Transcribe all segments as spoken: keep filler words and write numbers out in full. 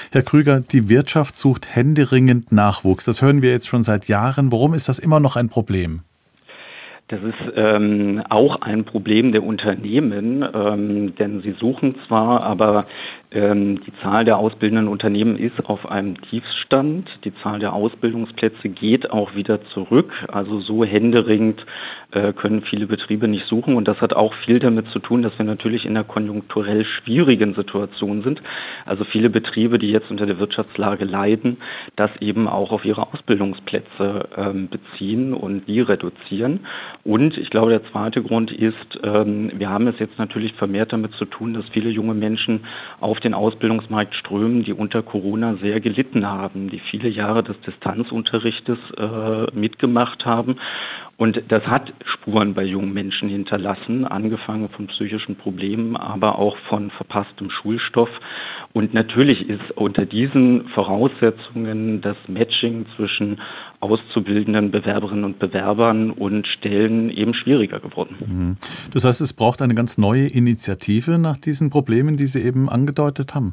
Herr Krüger, die Wirtschaft sucht händeringend Nachwuchs. Das hören wir jetzt schon seit Jahren. Warum ist das immer noch ein Problem? Das ist ähm, auch ein Problem der Unternehmen, ähm, denn sie suchen zwar, aber ähm, die Zahl der ausbildenden Unternehmen ist auf einem Tiefstand. Die Zahl der Ausbildungsplätze geht auch wieder zurück. Also so händeringend äh, können viele Betriebe nicht suchen. Und das hat auch viel damit zu tun, dass wir natürlich in einer konjunkturell schwierigen Situation sind. Also viele Betriebe, die jetzt unter der Wirtschaftslage leiden, das eben auch auf ihre Ausbildungsplätze ähm, beziehen und die reduzieren. Und ich glaube, der zweite Grund ist, ähm, wir haben es jetzt natürlich vermehrt damit zu tun, dass viele junge Menschen auf den Ausbildungsmarkt strömen, die unter Corona sehr gelitten haben, die viele Jahre des Distanzunterrichtes äh, mitgemacht haben. Und das hat Spuren bei jungen Menschen hinterlassen, angefangen von psychischen Problemen, aber auch von verpasstem Schulstoff. Und natürlich ist unter diesen Voraussetzungen das Matching zwischen auszubildenden Bewerberinnen und Bewerbern und Stellen eben schwieriger geworden. Das heißt, es braucht eine ganz neue Initiative nach diesen Problemen, die Sie eben angedeutet haben?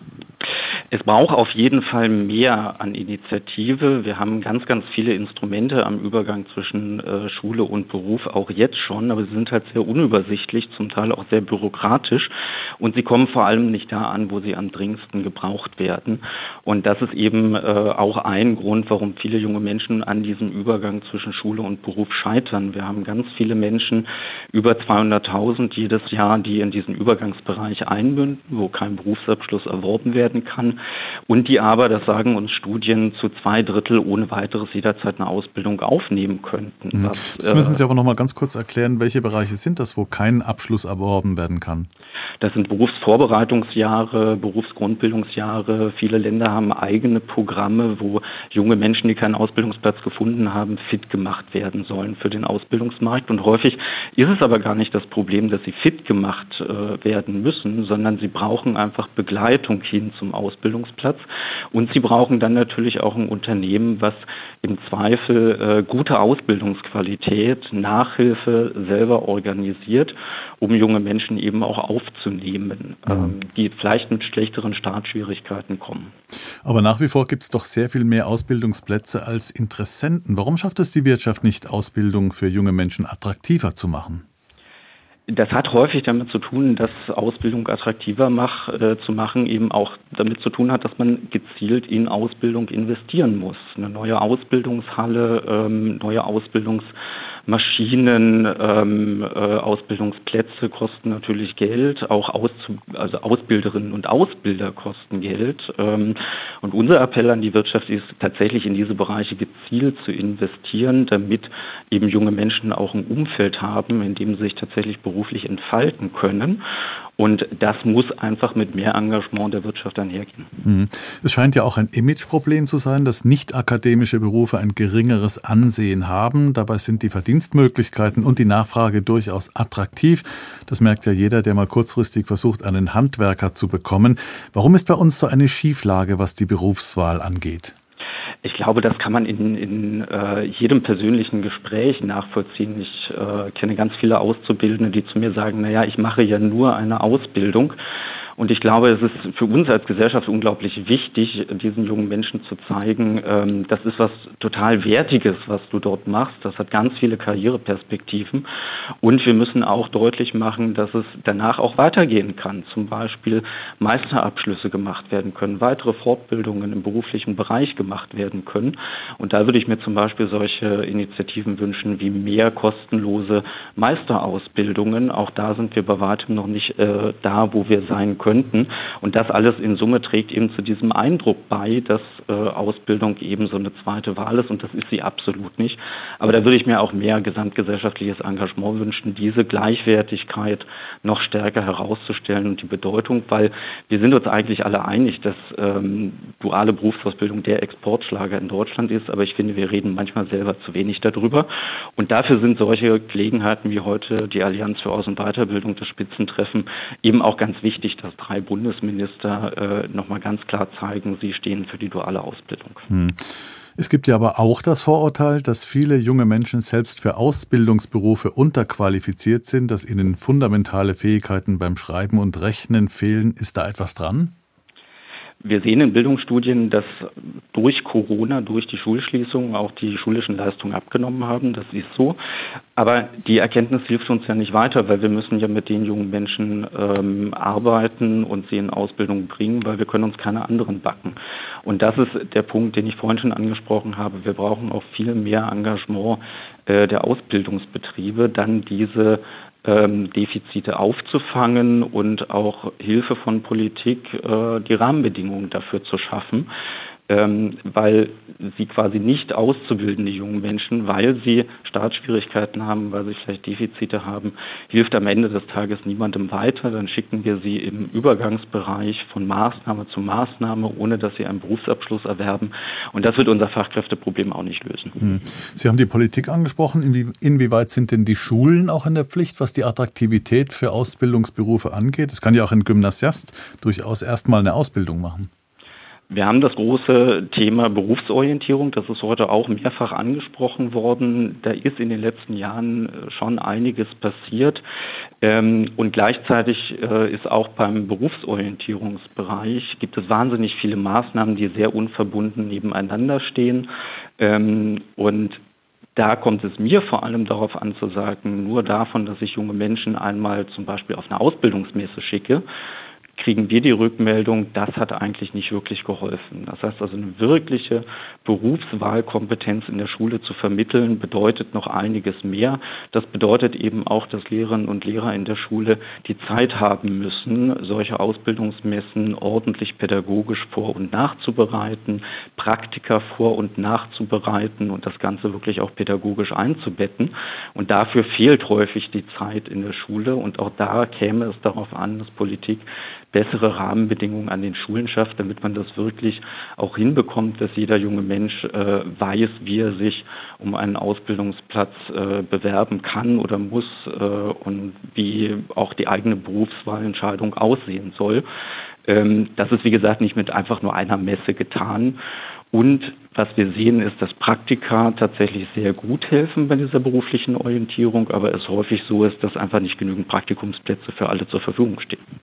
Es braucht auf jeden Fall mehr an Initiative. Wir haben ganz, ganz viele Instrumente am Übergang zwischen äh, Schule und Beruf, auch jetzt schon, aber sie sind halt sehr unübersichtlich, zum Teil auch sehr bürokratisch und sie kommen vor allem nicht da an, wo sie am dringendsten gebraucht werden. Und das ist eben äh, auch ein Grund, warum viele junge Menschen an diesem Übergang zwischen Schule und Beruf scheitern. Wir haben ganz viele Menschen, über zweihunderttausend jedes Jahr, die in diesen Übergangsbereich einmünden, wo kein Berufsabschluss erworben werden kann. Und die aber, das sagen uns Studien, zu zwei Drittel ohne weiteres jederzeit eine Ausbildung aufnehmen könnten. Mhm. Was, das müssen Sie aber noch mal ganz kurz erklären, welche Bereiche sind das, wo kein Abschluss erworben werden kann? Das sind Berufsvorbereitungsjahre, Berufsgrundbildungsjahre. Viele Länder haben eigene Programme, wo junge Menschen, die keinen Ausbildungsplatz gefunden haben, fit gemacht werden sollen für den Ausbildungsmarkt. Und häufig ist es aber gar nicht das Problem, dass sie fit gemacht äh, werden müssen, sondern sie brauchen einfach Begleitung hin zum Ausbildungsplatz. Und sie brauchen dann natürlich auch ein Unternehmen, was im Zweifel äh, gute Ausbildungsqualität, Nachhilfe selber organisiert, um junge Menschen eben auch aufzunehmen, mhm. ähm, die vielleicht mit schlechteren Startschwierigkeiten kommen. Aber nach wie vor gibt es doch sehr viel mehr Ausbildungsplätze als Interessenten. Warum schafft es die Wirtschaft nicht, Ausbildung für junge Menschen attraktiver zu machen? Das hat häufig damit zu tun, dass Ausbildung attraktiver mach, äh, zu machen eben auch damit zu tun hat, dass man gezielt in Ausbildung investieren muss. Eine neue Ausbildungshalle, ähm, neue Ausbildungsmaschinen, ähm, äh, Ausbildungsplätze kosten natürlich Geld, auch Auszu- also Ausbilderinnen und Ausbilder kosten Geld. Ähm, und unser Appell an die Wirtschaft ist tatsächlich in diese Bereiche gezielt zu investieren, damit eben junge Menschen auch ein Umfeld haben, in dem sie sich tatsächlich beruflich entfalten können. Und das muss einfach mit mehr Engagement der Wirtschaft einhergehen. Es scheint ja auch ein Imageproblem zu sein, dass nicht-akademische Berufe ein geringeres Ansehen haben. Dabei sind die Verdienstmöglichkeiten und die Nachfrage durchaus attraktiv. Das merkt ja jeder, der mal kurzfristig versucht, einen Handwerker zu bekommen. Warum ist bei uns so eine Schieflage, was die Berufswahl angeht? Ich glaube, das kann man in, in äh, jedem persönlichen Gespräch nachvollziehen. Ich äh, kenne ganz viele Auszubildende, die zu mir sagen, naja, ich mache ja nur eine Ausbildung. Und ich glaube, es ist für uns als Gesellschaft unglaublich wichtig, diesen jungen Menschen zu zeigen, ähm, das ist was total Wertiges, was du dort machst. Das hat ganz viele Karriereperspektiven. Und wir müssen auch deutlich machen, dass es danach auch weitergehen kann. Zum Beispiel Meisterabschlüsse gemacht werden können, weitere Fortbildungen im beruflichen Bereich gemacht werden können. Und da würde ich mir zum Beispiel solche Initiativen wünschen, wie mehr kostenlose Meisterausbildungen. Auch da sind wir bei weitem noch nicht äh, da, wo wir sein können. könnten. Und das alles in Summe trägt eben zu diesem Eindruck bei, dass äh, Ausbildung eben so eine zweite Wahl ist und das ist sie absolut nicht. Aber da würde ich mir auch mehr gesamtgesellschaftliches Engagement wünschen, diese Gleichwertigkeit noch stärker herauszustellen und die Bedeutung, weil wir sind uns eigentlich alle einig, dass ähm, duale Berufsausbildung der Exportschlager in Deutschland ist, aber ich finde, wir reden manchmal selber zu wenig darüber. Und dafür sind solche Gelegenheiten wie heute die Allianz für Aus- und Weiterbildung, das Spitzentreffen, eben auch ganz wichtig, dass drei Bundesminister äh, nochmal ganz klar zeigen, sie stehen für die duale Ausbildung. Hm. Es gibt ja aber auch das Vorurteil, dass viele junge Menschen selbst für Ausbildungsberufe unterqualifiziert sind, dass ihnen fundamentale Fähigkeiten beim Schreiben und Rechnen fehlen. Ist da etwas dran? Wir sehen in Bildungsstudien, dass durch Corona, durch die Schulschließungen auch die schulischen Leistungen abgenommen haben. Das ist so. Aber die Erkenntnis hilft uns ja nicht weiter, weil wir müssen ja mit den jungen Menschen ähm, arbeiten und sie in Ausbildung bringen, weil wir können uns keine anderen backen. Und das ist der Punkt, den ich vorhin schon angesprochen habe. Wir brauchen auch viel mehr Engagement äh, der Ausbildungsbetriebe, dann diese Ähm, Defizite aufzufangen und auch Hilfe von Politik, äh, die Rahmenbedingungen dafür zu schaffen, ähm, weil sie quasi nicht auszubildende jungen Menschen, weil sie Startschwierigkeiten haben, weil sie vielleicht Defizite haben, hilft am Ende des Tages niemandem weiter. Dann schicken wir sie im Übergangsbereich von Maßnahme zu Maßnahme, ohne dass sie einen Berufsabschluss erwerben. Und das wird unser Fachkräfteproblem auch nicht lösen. Hm. Sie haben die Politik angesprochen. Inwie- inwieweit sind denn die Schulen auch in der Pflicht, was die Attraktivität für Ausbildungsberufe angeht? Es kann ja auch ein Gymnasiast durchaus erstmal eine Ausbildung machen. Wir haben das große Thema Berufsorientierung, das ist heute auch mehrfach angesprochen worden. Da ist in den letzten Jahren schon einiges passiert. Und gleichzeitig ist auch beim Berufsorientierungsbereich, gibt es wahnsinnig viele Maßnahmen, die sehr unverbunden nebeneinander stehen. Und da kommt es mir vor allem darauf an zu sagen, nur davon, dass ich junge Menschen einmal zum Beispiel auf eine Ausbildungsmesse schicke, kriegen wir die Rückmeldung, das hat eigentlich nicht wirklich geholfen. Das heißt also, eine wirkliche Berufswahlkompetenz in der Schule zu vermitteln, bedeutet noch einiges mehr. Das bedeutet eben auch, dass Lehrerinnen und Lehrer in der Schule die Zeit haben müssen, solche Ausbildungsmessen ordentlich pädagogisch vor- und nachzubereiten, Praktika vor- und nachzubereiten und das Ganze wirklich auch pädagogisch einzubetten. Und dafür fehlt häufig die Zeit in der Schule. Und auch da käme es darauf an, dass Politik bessere Rahmenbedingungen an den Schulen schafft, damit man das wirklich auch hinbekommt, dass jeder junge Mensch äh, weiß, wie er sich um einen Ausbildungsplatz äh, bewerben kann oder muss äh, und wie auch die eigene Berufswahlentscheidung aussehen soll. Ähm, das ist, wie gesagt, nicht mit einfach nur einer Messe getan. Und was wir sehen, ist, dass Praktika tatsächlich sehr gut helfen bei dieser beruflichen Orientierung, aber es häufig so ist, dass einfach nicht genügend Praktikumsplätze für alle zur Verfügung stehen.